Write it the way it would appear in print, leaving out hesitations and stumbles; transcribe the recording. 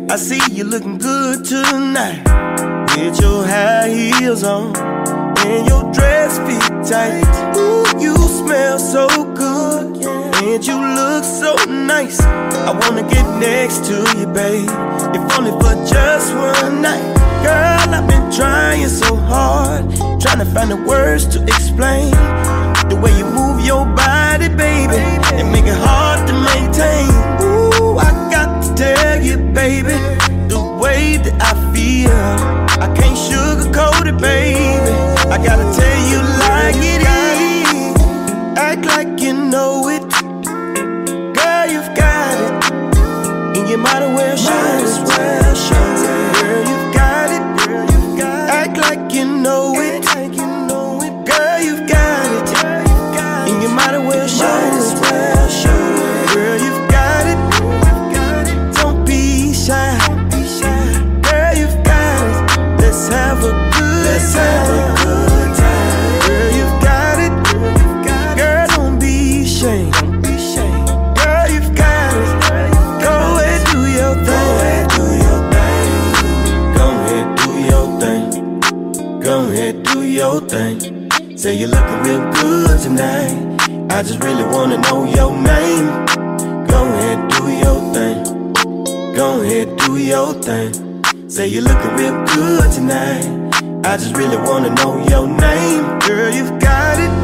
I see you looking good tonight, with your high heels on and your dress fit tight. Ooh, you smell so good, and you look so nice. I wanna get next to you, babe, if only for just one night. Girl, I've been trying so hard, trying to find the words to explain the way you move your body, baby, and make it hard to maintain. Ooh, I got to tell you, baby, the way that I feel, I can't sugarcoat it, baby. I gotta tell you like it is. Act like you know it, girl, you've got it, and you might as well show it. Girl, you've got it, act like you know it, girl, you've got it, and you might as well show it. Girl, you've got it, don't be shy. Girl, you've got it, let's have a good time. Girl, you've got it, girl, don't be ashamed. Girl, you've got it, go ahead, do your thing. Go ahead, do your thing. Go ahead, do your thing. Say you're looking real good tonight, I just really wanna know your name. Go ahead, do your thing. Go ahead, do your thing. Say you're looking real good tonight, I just really wanna know your name. Girl, you've got it,